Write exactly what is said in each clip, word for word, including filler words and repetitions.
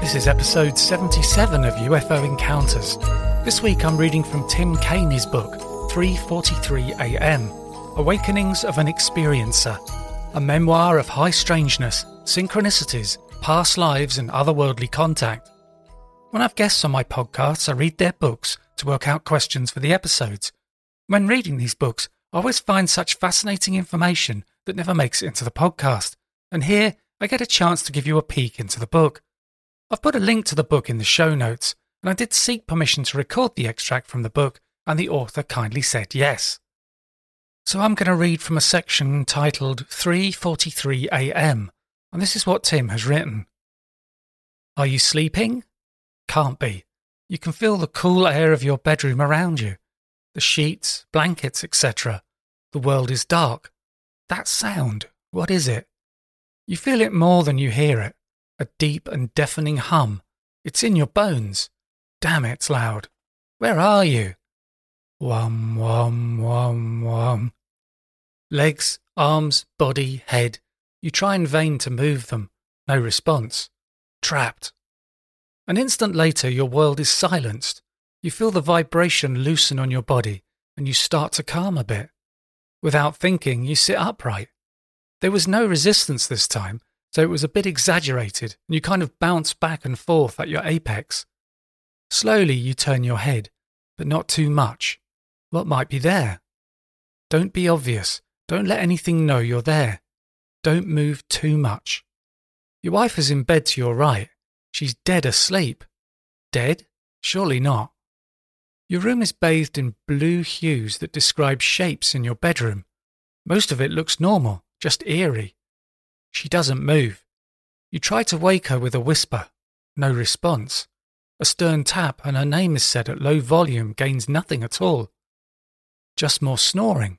This is episode seventy-seven of U F O Encounters. This week I'm reading from Tim Caney's book, three forty-three A M, Awakenings of an Experiencer, a memoir of high strangeness, synchronicities, past lives and otherworldly contact. When I have guests on my podcasts, I read their books to work out questions for the episodes. When reading these books, I always find such fascinating information that never makes it into the podcast, and here I get a chance to give you a peek into the book. I've put a link to the book in the show notes, and I did seek permission to record the extract from the book, and the author kindly said yes. So I'm going to read from a section titled three forty-three A M, and this is what Tim has written. Are you sleeping? Can't be. You can feel the cool air of your bedroom around you. The sheets, blankets, et cetera. The world is dark. That sound, what is it? You feel it more than you hear it. A deep and deafening hum. It's in your bones. Damn, it's loud. Where are you? Whum, whum, whum, whum. Legs, arms, body, head. You try in vain to move them. No response. Trapped. An instant later, your world is silenced. You feel the vibration loosen on your body, and you start to calm a bit. Without thinking, you sit upright. There was no resistance this time, so it was a bit exaggerated, and you kind of bounce back and forth at your apex. Slowly you turn your head, but not too much. What might be there? Don't be obvious. Don't let anything know you're there. Don't move too much. Your wife is in bed to your right. She's dead asleep. Dead? Surely not. Your room is bathed in blue hues that describe shapes in your bedroom. Most of it looks normal, just eerie. She doesn't move. You try to wake her with a whisper. No response. A stern tap and her name is said at low volume gains nothing at all. Just more snoring.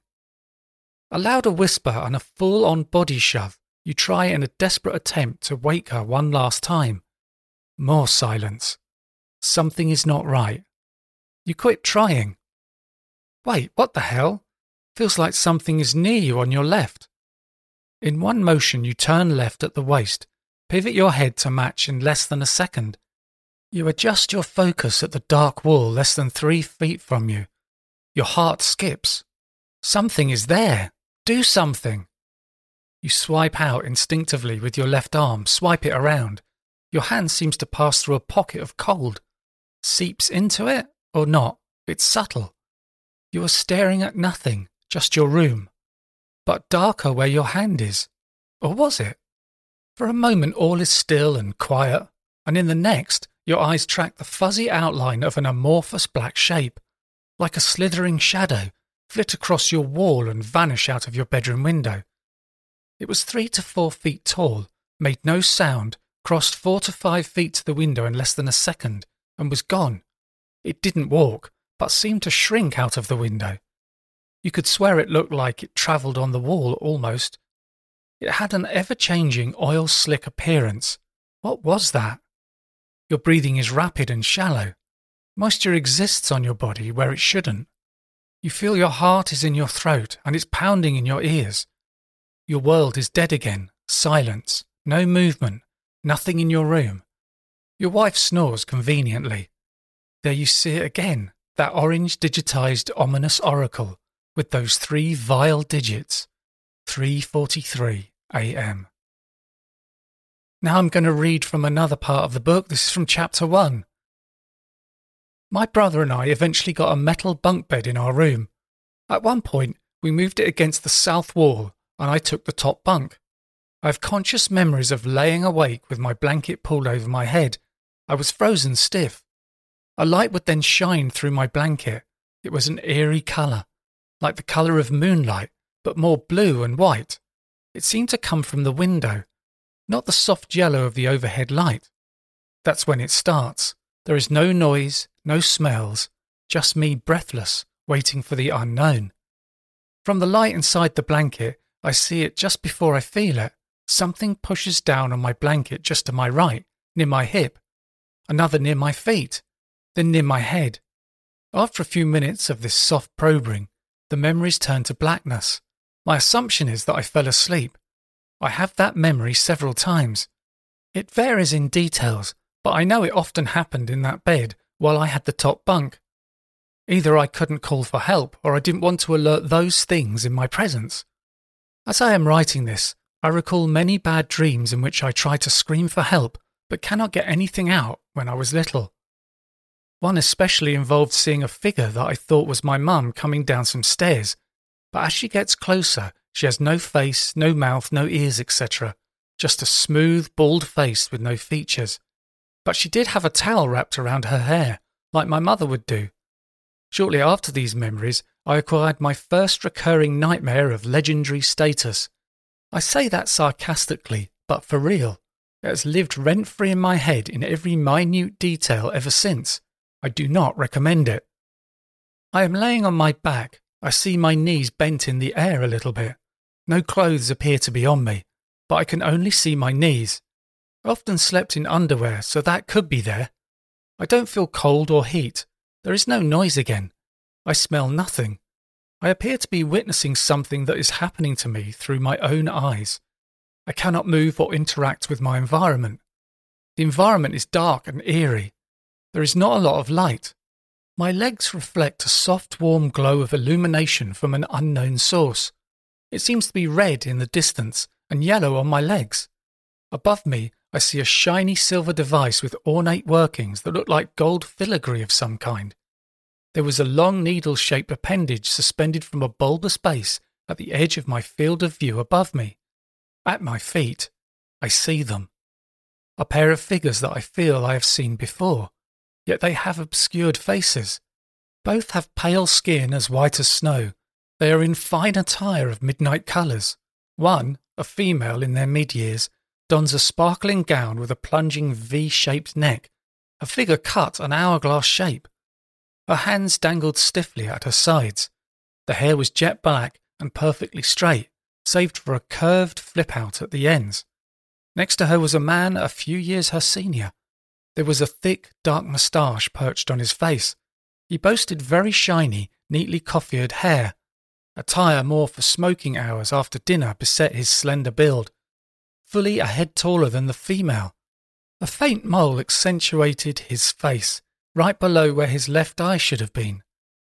A louder whisper and a full-on body shove. You try in a desperate attempt to wake her one last time. More silence. Something is not right. You quit trying. Wait, what the hell? Feels like something is near you on your left. In one motion you turn left at the waist, pivot your head to match in less than a second. You adjust your focus at the dark wall less than three feet from you. Your heart skips. Something is there. Do something. You swipe out instinctively with your left arm, swipe it around. Your hand seems to pass through a pocket of cold. Seeps into it or not? It's subtle. You are staring at nothing, just your room. But darker where your hand is. Or was it? For a moment all is still and quiet, and in the next your eyes track the fuzzy outline of an amorphous black shape, like a slithering shadow, flit across your wall and vanish out of your bedroom window. It was three to four feet tall, made no sound, crossed four to five feet to the window in less than a second, and was gone. It didn't walk, but seemed to shrink out of the window. You could swear it looked like it travelled on the wall almost. It had an ever-changing oil-slick appearance. What was that? Your breathing is rapid and shallow. Moisture exists on your body where it shouldn't. You feel your heart is in your throat and it's pounding in your ears. Your world is dead again, silence, no movement, nothing in your room. Your wife snores conveniently. There you see it again, that orange digitized ominous oracle. With those three vile digits, three forty-three A M. Now I'm going to read from another part of the book. This is from chapter one. My brother and I eventually got a metal bunk bed in our room. At one point, we moved it against the south wall, and I took the top bunk. I have conscious memories of laying awake with my blanket pulled over my head. I was frozen stiff. A light would then shine through my blanket. It was an eerie colour. Like the colour of moonlight, but more blue and white. It seemed to come from the window, not the soft yellow of the overhead light. That's when it starts. There is no noise, no smells, just me breathless, waiting for the unknown. From the light inside the blanket, I see it just before I feel it. Something pushes down on my blanket just to my right, near my hip. Another near my feet, then near my head. After a few minutes of this soft probing, the memories turn to blackness. My assumption is that I fell asleep. I have that memory several times. It varies in details, but I know it often happened in that bed while I had the top bunk. Either I couldn't call for help or I didn't want to alert those things in my presence. As I am writing this, I recall many bad dreams in which I tried to scream for help but cannot get anything out when I was little. One especially involved seeing a figure that I thought was my mum coming down some stairs, but as she gets closer, she has no face, no mouth, no ears, et cetera, just a smooth, bald face with no features. But she did have a towel wrapped around her hair, like my mother would do. Shortly after these memories, I acquired my first recurring nightmare of legendary status. I say that sarcastically, but for real. It has lived rent-free in my head in every minute detail ever since. I do not recommend it. I am laying on my back. I see my knees bent in the air a little bit. No clothes appear to be on me, but I can only see my knees. I often slept in underwear, so that could be there. I don't feel cold or heat. There is no noise again. I smell nothing. I appear to be witnessing something that is happening to me through my own eyes. I cannot move or interact with my environment. The environment is dark and eerie. There is not a lot of light. My legs reflect a soft, warm glow of illumination from an unknown source. It seems to be red in the distance and yellow on my legs. Above me, I see a shiny silver device with ornate workings that look like gold filigree of some kind. There was a long needle-shaped appendage suspended from a bulbous base at the edge of my field of view above me. At my feet, I see them. A pair of figures that I feel I have seen before, yet they have obscured faces. Both have pale skin as white as snow. They are in fine attire of midnight colours. One, a female in their mid-years, dons a sparkling gown with a plunging V-shaped neck, a figure cut an hourglass shape. Her hands dangled stiffly at her sides. The hair was jet black and perfectly straight, saved for a curved flip-out at the ends. Next to her was a man a few years her senior. There was a thick, dark moustache perched on his face. He boasted very shiny, neatly coiffured hair. Attire more for smoking hours after dinner beset his slender build. Fully a head taller than the female. A faint mole accentuated his face, right below where his left eye should have been.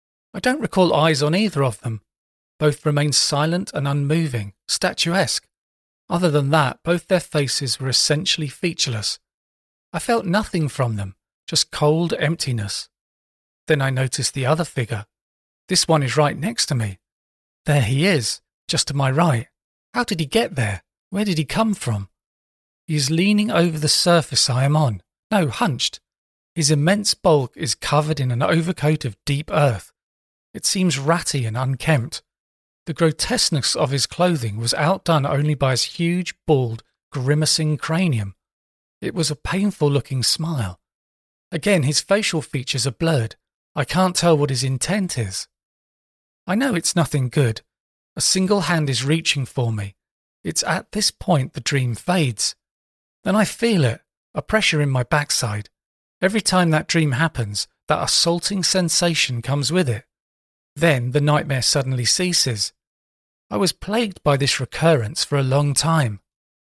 I don't recall eyes on either of them. Both remained silent and unmoving, statuesque. Other than that, both their faces were essentially featureless. I felt nothing from them, just cold emptiness. Then I noticed the other figure. This one is right next to me. There he is, just to my right. How did he get there? Where did he come from? He is leaning over the surface I am on. No, hunched. His immense bulk is covered in an overcoat of deep earth. It seems ratty and unkempt. The grotesqueness of his clothing was outdone only by his huge, bald, grimacing cranium. It was a painful-looking smile. Again, his facial features are blurred. I can't tell what his intent is. I know it's nothing good. A single hand is reaching for me. It's at this point the dream fades. Then I feel it, a pressure in my backside. Every time that dream happens, that assaulting sensation comes with it. Then the nightmare suddenly ceases. I was plagued by this recurrence for a long time.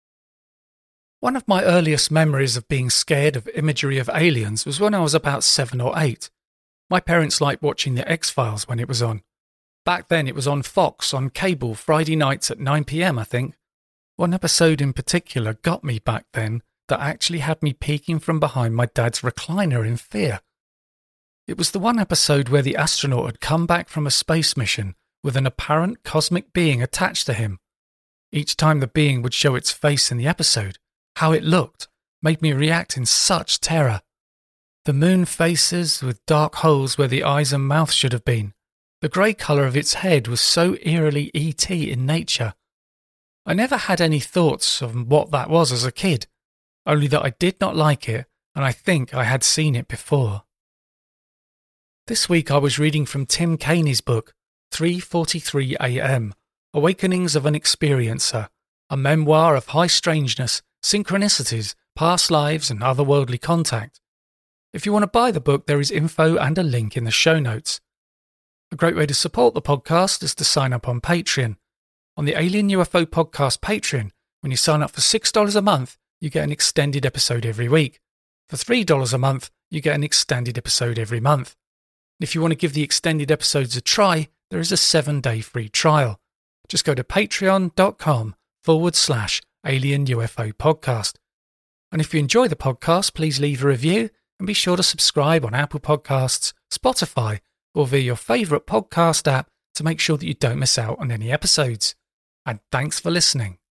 One of my earliest memories of being scared of imagery of aliens was when I was about seven or eight. My parents liked watching The X-Files when it was on. Back then it was on Fox on cable Friday nights at nine p.m, I think. One episode in particular got me back then that actually had me peeking from behind my dad's recliner in fear. It was the one episode where the astronaut had come back from a space mission with an apparent cosmic being attached to him. Each time the being would show its face in the episode, how it looked made me react in such terror. The moon faces with dark holes where the eyes and mouth should have been. The grey colour of its head was so eerily E T in nature. I never had any thoughts of what that was as a kid, only that I did not like it, and I think I had seen it before. This week I was reading from Tim Caney's book, three forty-three a m, Awakenings of an Experiencer, a memoir of high strangeness, synchronicities, past lives and otherworldly contact. If you want to buy the book, there is info and a link in the show notes. A great way to support the podcast is to sign up on Patreon. On the Alien U F O Podcast Patreon, when you sign up for six dollars a month, you get an extended episode every week. For three dollars a month, you get an extended episode every month. If you want to give the extended episodes a try, there is a seven-day free trial. Just go to patreon.com forward slash alien UFO podcast. And if you enjoy the podcast, please leave a review and be sure to subscribe on Apple Podcasts, Spotify, or via your favourite podcast app to make sure that you don't miss out on any episodes. And thanks for listening.